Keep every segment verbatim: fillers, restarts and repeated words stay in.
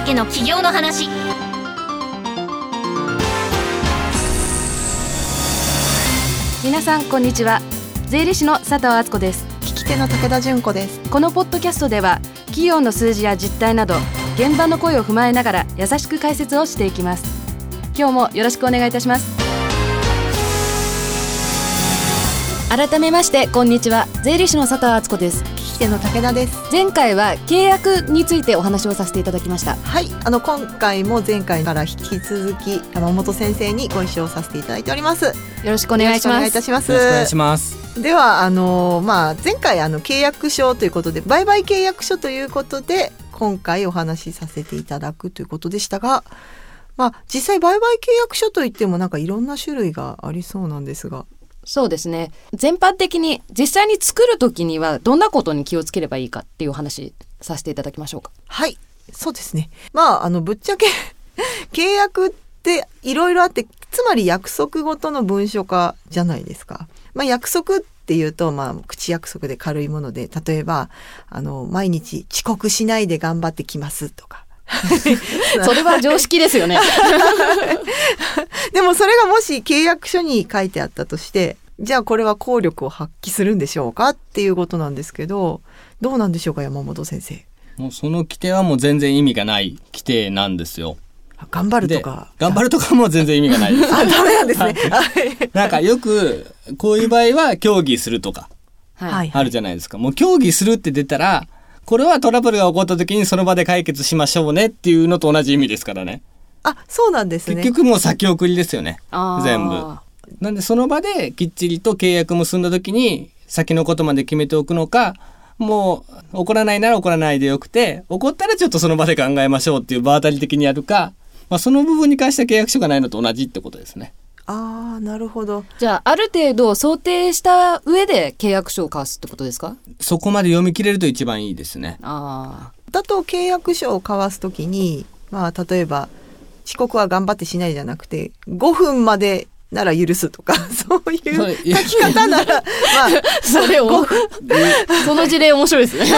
だけの企業の話。 皆さんこんにちは。税理士の佐藤敦子です。 聞き手の武田純子です。 このポッドキャストでは企業の数字や実態など現場の声を踏まえながら優しく解説をしていきます。今日もよろしくお願いいたします。改めましてこんにちは。税理士の佐藤敦子です。 聞き手の武田です。 前回は契約についてお話をさせていただきました。 はい、あの今回も前回から引き続き山本先生にご一緒させていただいております。よろしくお願いします。 よろしくお願いいたします。 よろしくお願いします。 ではあの、まあ、前回あの契約書ということで売買契約書ということで今回お話しさせていただくということでしたが、まあ、実際売買契約書といってもなんかいろんな種類がありそうなんですが。 そうですね。全般的に実際に作るときにはどんなことに気をつければいいかっていうお話させていただきましょうか。 はい、そうですね。まああのぶっちゃけ契約っていろいろあって、つまり約束ごとの文書化じゃないですか。まあ、約束っていうと、まあ、口約束で軽いもので、例えばあの毎日遅刻しないで頑張ってきますとかそれは常識ですよねでもそれがもし契約書に書いてあったとして、じゃあこれは効力を発揮するんでしょうかっていうことなんですけど、どうなんでしょうか山本先生。 もうその規定はもう全然意味がない規定なんですよ。 頑張るとか頑張るとかも全然意味がないですあ、ダメなんですねなんかよくこういう場合は協議するとかはい、 あるじゃないですか。もう協議するって出たら、これはトラブルが起こった時にその場で解決しましょうねっていうのと同じ意味ですからね。 あ、そうなんですね。 結局もう先送りですよね。全部。なんでその場できっちりと契約結んだ時に先のことまで決めておくのか、もう起こらないなら起こらないでよくて、起こったらちょっとその場で考えましょうっていう場当たり的にやるか、まあ、その部分に関しては契約書がないのと同じってことですね。 ああ、なるほど。 じゃあある程度想定した上で契約書を交わすってことですか。 そこまで読み切れると一番いいですね。 あだと契約書を交わすときに、まあ、例えば遅刻は頑張ってしないじゃなくてごふんまでなら許すとか、そういう書き方ならまあそれをその事例面白いですね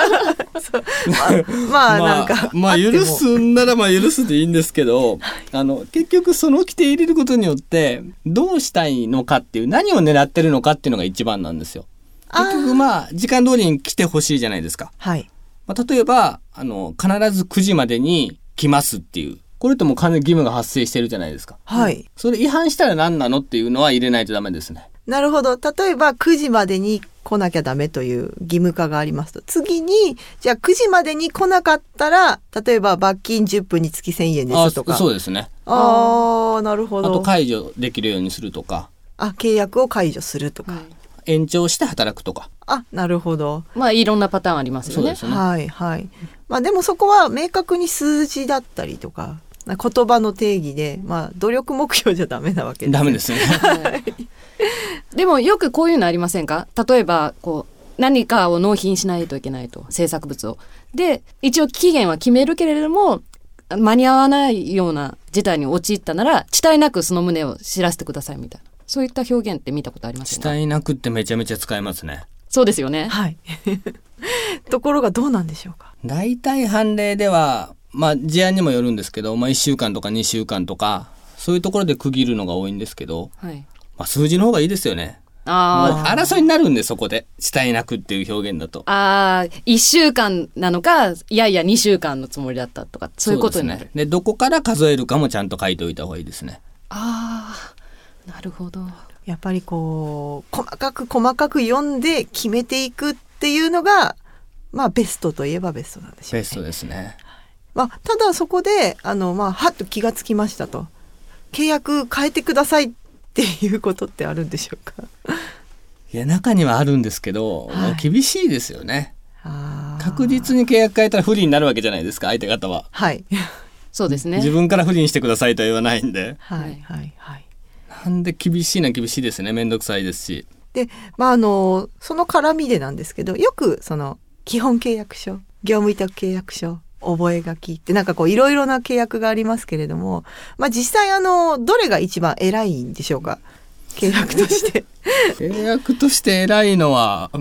まあ、まあ、なんか、 まあ、まあ許すんならまあ許すでいいんですけど、あの結局その規定入れることによってどうしたいのかっていう、何を狙ってるのかっていうのが一番なんですよ。結局まあ時間通りに来てほしいじゃないですか。 はい。 まあ、例えばあの必ずくじまでに来ますっていう、これってもう完全に義務が発生してるじゃないですか。 はい。 それ違反したら何なのっていうのは入れないとダメですね。 なるほど。例えばくじまでに来なきゃダメという義務化がありますと、次にじゃあくじまでに来なかったら例えば罰金じゅっぷんにつきせんえんですとか。 あ、そうですね。 ああ、なるほど。 あと解除できるようにするとか、 あ、契約を解除するとか、はい、 延長して働くとか。 あ、なるほど。 まあいろんなパターンありますよね。 そうですね。 はいはい。まあでもそこは明確に数字だったりとか言葉の定義で、まあ努力目標じゃダメなわけです。 ダメですね、 はい、でもよくこういうのありませんか。例えばこう何かを納品しないといけないと、制作物を。で一応期限は決めるけれども間に合わないような事態に陥ったなら遅滞なくその旨を知らせてくださいみたいな、そういった表現って見たことありませんか。 遅滞なくってめちゃめちゃ使えますね。 そうですよね。 はいところがどうなんでしょうか。 大体判例ではまあ事案にもよるんですけど、まあ、いっしゅうかんとかにしゅうかんとかそういうところで区切るのが多いんですけど、 はい、 まあ、数字の方がいいですよね。 あもう争いになるんで、そこで遅滞なくっていう表現だと、 あいっしゅうかんなのかいやいやにしゅうかんのつもりだったとか、そういうことになる。 そうですね。でどこから数えるかもちゃんと書いておいた方がいいですね。 ああ、なるほど。 やっぱりこう細かく細かく読んで決めていくっていうのがまあベストといえばベストなんでしょうね。 ベストですね。 まあ、ただそこであの、まあ、はっと気がつきましたと、契約変えてくださいっていうことってあるんでしょうか。 いや中にはあるんですけど、 はい、 もう厳しいですよね。 あ、 確実に契約変えたら不利になるわけじゃないですか、相手方は。 はいそうですね。 自分から不利にしてくださいとは言わないんで、 はいはいはい。 なんで厳しいのは厳しいですね。めんどくさいですし。 で、まあ、あのその絡みでなんですけど、よくその基本契約書、業務委託契約書、覚書ってなんかこういろいろな契約がありますけれども、まあ、実際あのどれが一番偉いんでしょうか、契約として契約として偉いのは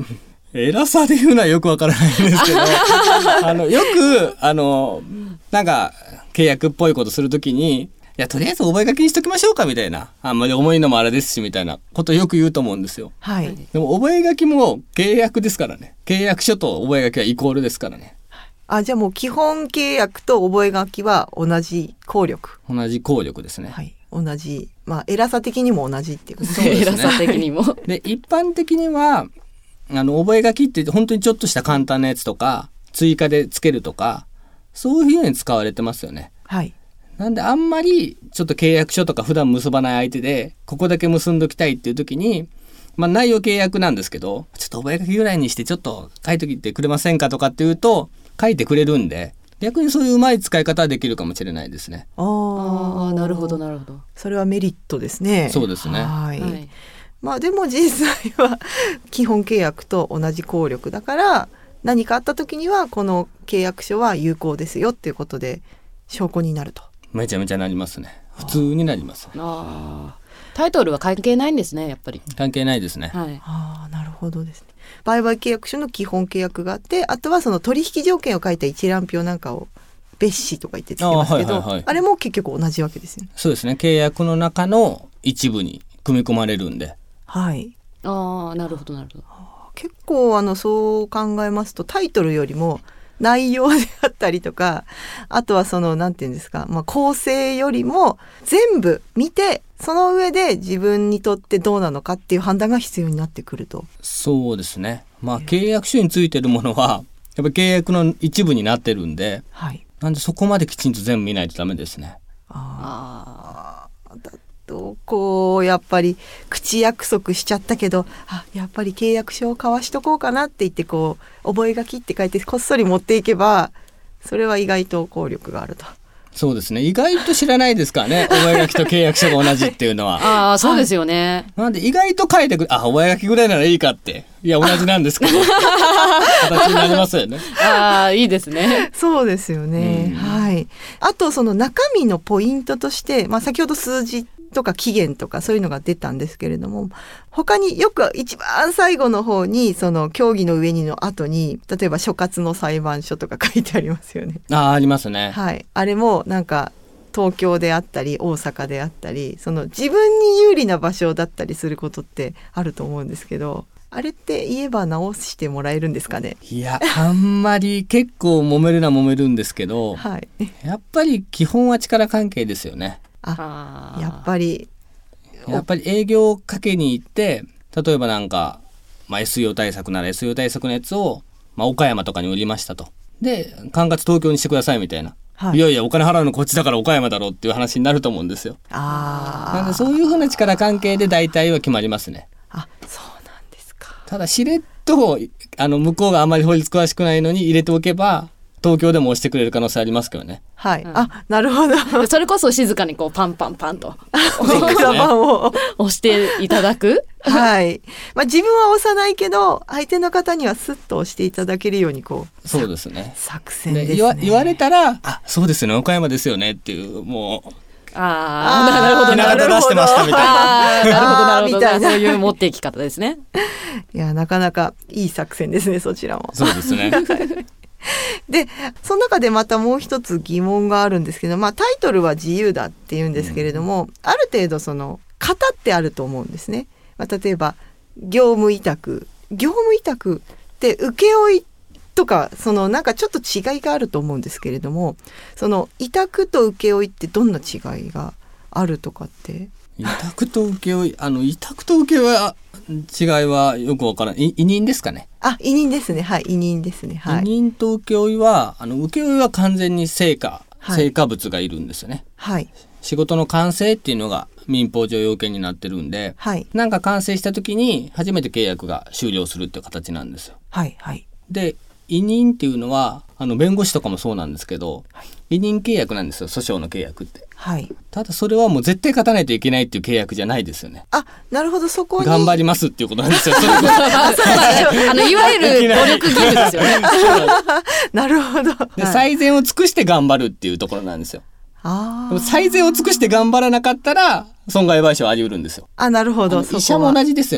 偉さで言うのはよくわからないんですけどあのよくあのなんか契約っぽいことするときに、いやとりあえず覚書きにしときましょうかみたいな、あんまり重いのもあれですしみたいなことをよく言うと思うんですよ。 はい。 でも覚書きも契約ですからね。契約書と覚書きはイコールですからね。 あ、じゃあもう基本契約と覚書は同じ効力。 同じ効力ですね。 はい。同じ。まあ偉さ的にも同じっていうことですね。偉さ的にも。 で一般的にはあの覚書って本当にちょっとした簡単なやつとか追加でつけるとかそういうふうに使われてますよね。 はい。 なんであんまりちょっと契約書とか普段結ばない相手でここだけ結んどきたいっていう時に、まあ内容契約なんですけど、ちょっと覚書ぐらいにしてちょっと書いときてくれませんかとかっていうと書いてくれるんで、逆にそういううまい使い方はできるかもしれないですね。 ああ、なるほどなるほど。 それはメリットですね。 そうですね。 はい。 はい、 まあでも実際は基本契約と同じ効力だから何かあった時にはこの契約書は有効ですよっていうことで証拠になると。 めちゃめちゃなりますね。普通になります。 ああ、タイトルは関係ないんですね、やっぱり。 関係ないですね。 はい。 ああ、なるほどですね。売買契約書の基本契約があって、あとはその取引条件を書いた一覧表なんかを別紙とか言ってつけますけど、あ,、はいはいはい、あれも結局同じわけですよね。 そうですね。契約の中の一部に組み込まれるんで。 はい。 ああ、なるほどなるほど。 結構あのそう考えますとタイトルよりも内容であったりとか、あとはそのなんていうんですか、まあ、構成よりも全部見てその上で自分にとってどうなのかっていう判断が必要になってくると。 そうですね。まあ契約書についてるものはやっぱ契約の一部になってるんで、 はい、 なんでそこまできちんと全部見ないとダメですね。 ああ、だとこうやっぱり口約束しちゃったけど、あ、やっぱり契約書を交わしとこうかなって言ってこう覚書って書いてこっそり持っていけば、それは意外と効力があると。 そうですね。意外と知らないですからね。覚書と契約書が同じっていうのは。 ああ、そうですよね。 なんで意外と書いてくる。あ、覚書ぐらいならいいかって。いや同じなんですけど。形になりますよね。 ああ、いいですね。 そうですよね。はい。あとその中身のポイントとして、まあ先ほど数字とか期限とかそういうのが出たんですけれども、他によく一番最後の方にその協議の上にの後に例えば所轄の裁判所とか書いてありますよね。 ああ、ありますね。 はい。あれもなんか東京であったり大阪であったり、その自分に有利な場所だったりすることってあると思うんですけど、あれって言えば直してもらえるんですかね。 いや、あんまり結構揉めるな揉めるんですけど、 はい、 やっぱり基本は力関係ですよね。 あ、やっぱりやっぱり営業をかけに行って、例えばなんか、まあ、エスイーオー 対策なら エスイーオー 対策のやつを、まあ、岡山とかに売りましたと。で管轄東京にしてくださいみたいな、はい、いやいやお金払うのこっちだから岡山だろうっていう話になると思うんですよ。 あ、 なんでそういうふうな力関係で大体は決まりますね。 あ、そうなんですか。 ただしれっとあの向こうがあまり法律詳しくないのに入れておけば東京でも押してくれる可能性ありますけどね。 はい、うん、あ、なるほど。 それこそ静かにこうパンパンパンと枕板を押していただく。 はい。まあ自分は押さないけど相手の方にはスッと押していただけるようにこう。 そうですね。 作戦ですね。 言わ、言われたら、あ、そうですね、岡山ですよねっていうもう。 ああ、なるほどなるほど。出してましたみたいな。 なるほどなるほど。そういう持っていき方ですね。 いや、なかなかいい作戦ですね、そちらも。 そうですね。 でその中でまたもう一つ疑問があるんですけど、まあ、タイトルは自由だっていうんですけれども、うん、ある程度その型ってあると思うんですね。まあ、例えば業務委託業務委託って請負とかそのなんかちょっと違いがあると思うんですけれども、その委託と請負ってどんな違いがあるとかって。 委託と請負、あの委託と請負は違いはよくわからない。委任ですかね。 あ、委任ですね。はい、委任ですね。はい、 委任と請負はあの請負は完全に成果、はい、成果物がいるんですよね。 はい。 仕事の完成っていうのが民法上要件になってるんで、はい、なんか完成した時に初めて契約が終了するっていう形なんですよ。 はいはい。 で委任っていうのはあの弁護士とかもそうなんですけど、はい、委任契約なんですよ、訴訟の契約って。 はい、 ただそれはもう絶対勝たないといけないっていう契約じゃないですよね。 あ、なるほど、そこに頑張りますっていうことなんですよ。それあのいわゆる努力義務ですよね。 なるほど。 で最善を尽くして頑張るっていうところなんですよ。 あ、 最善を尽くして頑張らなかったら損害賠償あり得るんですよ。 あ、なるほど。 医者も同じですよね。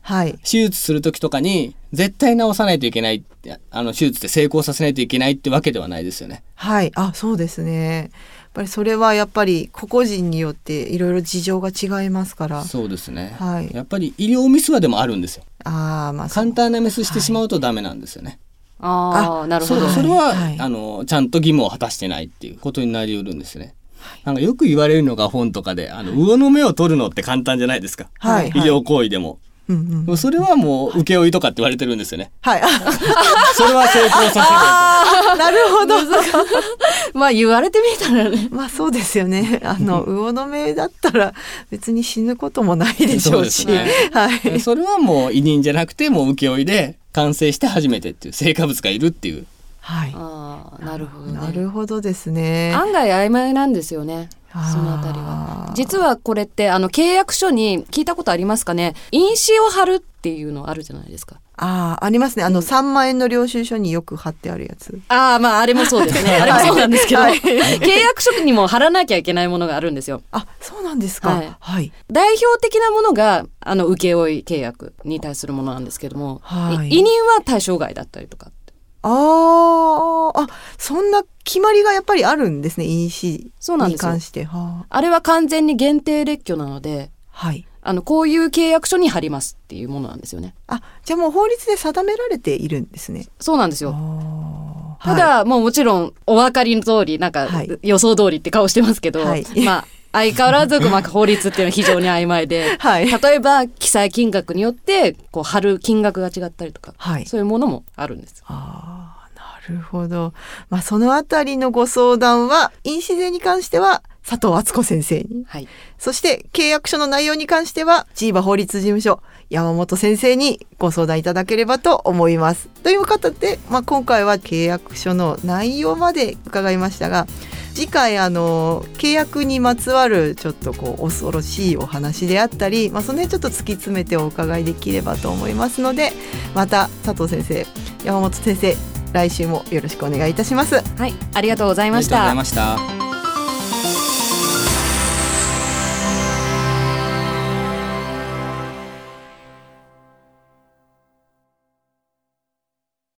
はい、 手術する時とかに絶対治さないといけない、あの手術で成功させないといけないってわけではないですよね。 はい、あ、そうですね。やっぱりそれはやっぱり個々人によっていろいろ事情が違いますから。 そうですね、 はい、 やっぱり医療ミスはでもあるんですよ。 あ、まあ、 簡単なミスしてしまうとダメなんですよね。 はい、ああ、なるほど。 それは、 はい、 あのちゃんと義務を果たしてないっていうことになりうるんですね。なんかよく言われるのが本とかで、あの魚の目を取るのって簡単じゃないですか、 はい、 医療行為でも、うんうん、それはもう請負とかって言われてるんですよね。 はい、 それは成功させる。 あ、なるほど。 まあ言われてみたらね。 まあそうですよね。あの魚の目だったら別に死ぬこともないでしょうし、 そうですね、はい、それはもう委任じゃなくてもう請負で完成して初めてっていう成果物がいるっていう。 はい、 あ、なるほどね。 なるほどですね。 案外曖昧なんですよね。そのあたりは実はこれってあの契約書に聞いたことありますかね。印紙を貼るっていうのあるじゃないですか。 ああ、ありますね。あのさんまんえんの領収書によく貼ってあるやつ。 ああ、まああれもそうですね。あれもそうなんですけど、はい、契約書にも貼らなきゃいけないものがあるんですよ。 あ、そうなんですか。はい。はい、 代表的なものがあの請負契約に対するものなんですけども、はい、委任は対象外だったりとか。 ああ、そんな決まりがやっぱりあるんですね、印紙に関して。はあ、 あれは完全に限定列挙なので、 はい、 あのこういう契約書に貼りますっていうものなんですよね。 あ、じゃあもう法律で定められているんですね。 そうなんですよ。ただ、はい、もうもちろんお分かりの通りなんか予想通りって顔してますけど、はい、まあ相変わらずまあ法律っていうのは非常に曖昧で、はい、例えば記載金額によってこう貼る金額が違ったりとか、はい、そういうものもあるんです。 あ、なるほど。まあ、そのあたりのご相談は印紙税に関しては佐藤敦子先生に、はい、そして契約書の内容に関してはジーバ法律事務所山本先生にご相談いただければと思います。ということで、まあ、今回は契約書の内容まで伺いましたが、次回あの契約にまつわるちょっとこう恐ろしいお話であったり、まあ、その辺ちょっと突き詰めてお伺いできればと思いますので、また佐藤先生、山本先生、来週もよろしくお願いいたします。 はい、ありがとうございました。 ありがとうございました。